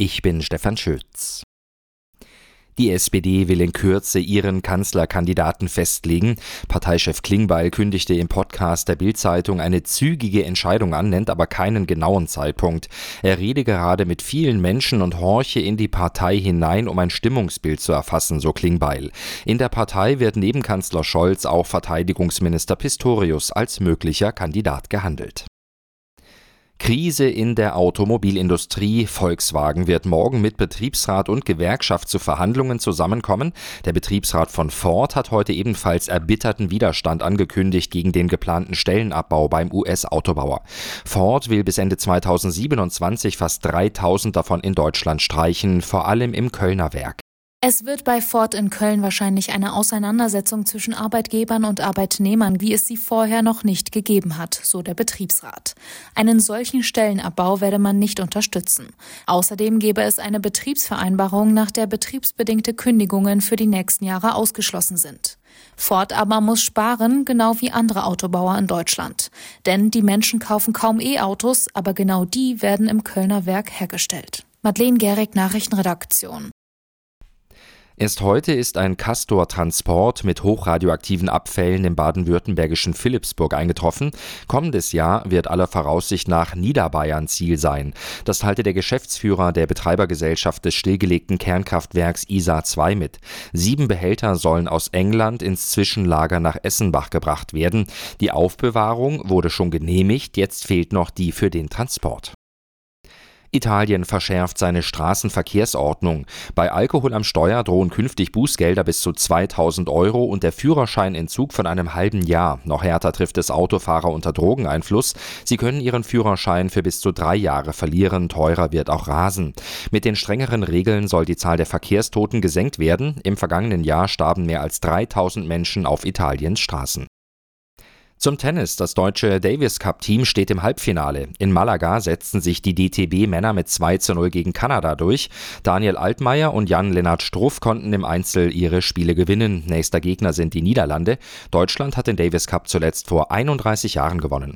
Ich bin Stefan Schütz. Die SPD will in Kürze ihren Kanzlerkandidaten festlegen. Parteichef Klingbeil kündigte im Podcast der Bild-Zeitung eine zügige Entscheidung an, nennt aber keinen genauen Zeitpunkt. Er rede gerade mit vielen Menschen und horche in die Partei hinein, um ein Stimmungsbild zu erfassen, so Klingbeil. In der Partei wird neben Kanzler Scholz auch Verteidigungsminister Pistorius als möglicher Kandidat gehandelt. Krise in der Automobilindustrie. Volkswagen wird morgen mit Betriebsrat und Gewerkschaft zu Verhandlungen zusammenkommen. Der Betriebsrat von Ford hat heute ebenfalls erbitterten Widerstand angekündigt gegen den geplanten Stellenabbau beim US-Autobauer. Ford will bis Ende 2027 fast 3.000 davon in Deutschland streichen, vor allem im Kölner Werk. Es wird bei Ford in Köln wahrscheinlich eine Auseinandersetzung zwischen Arbeitgebern und Arbeitnehmern, wie es sie vorher noch nicht gegeben hat, so der Betriebsrat. Einen solchen Stellenabbau werde man nicht unterstützen. Außerdem gäbe es eine Betriebsvereinbarung, nach der betriebsbedingte Kündigungen für die nächsten Jahre ausgeschlossen sind. Ford aber muss sparen, genau wie andere Autobauer in Deutschland. Denn die Menschen kaufen kaum E-Autos, aber genau die werden im Kölner Werk hergestellt. Madeleine Gehrig, Nachrichtenredaktion. Erst heute ist ein Castor-Transport mit hochradioaktiven Abfällen im baden-württembergischen Philippsburg eingetroffen. Kommendes Jahr wird aller Voraussicht nach Niederbayern Ziel sein. Das teilte der Geschäftsführer der Betreibergesellschaft des stillgelegten Kernkraftwerks ISA 2 mit. 7 Behälter sollen aus England ins Zwischenlager nach Essenbach gebracht werden. Die Aufbewahrung wurde schon genehmigt, jetzt fehlt noch die für den Transport. Italien verschärft seine Straßenverkehrsordnung. Bei Alkohol am Steuer drohen künftig Bußgelder bis zu 2.000 € und der Führerscheinentzug von einem halben Jahr. Noch härter trifft es Autofahrer unter Drogeneinfluss. Sie können ihren Führerschein für bis zu 3 Jahre verlieren. Teurer wird auch Rasen. Mit den strengeren Regeln soll die Zahl der Verkehrstoten gesenkt werden. Im vergangenen Jahr starben mehr als 3.000 Menschen auf Italiens Straßen. Zum Tennis. Das deutsche Davis-Cup-Team steht im Halbfinale. In Malaga setzten sich die DTB-Männer mit 2:0 gegen Kanada durch. Daniel Altmaier und Jan-Lennart Struff konnten im Einzel ihre Spiele gewinnen. Nächster Gegner sind die Niederlande. Deutschland hat den Davis-Cup zuletzt vor 31 Jahren gewonnen.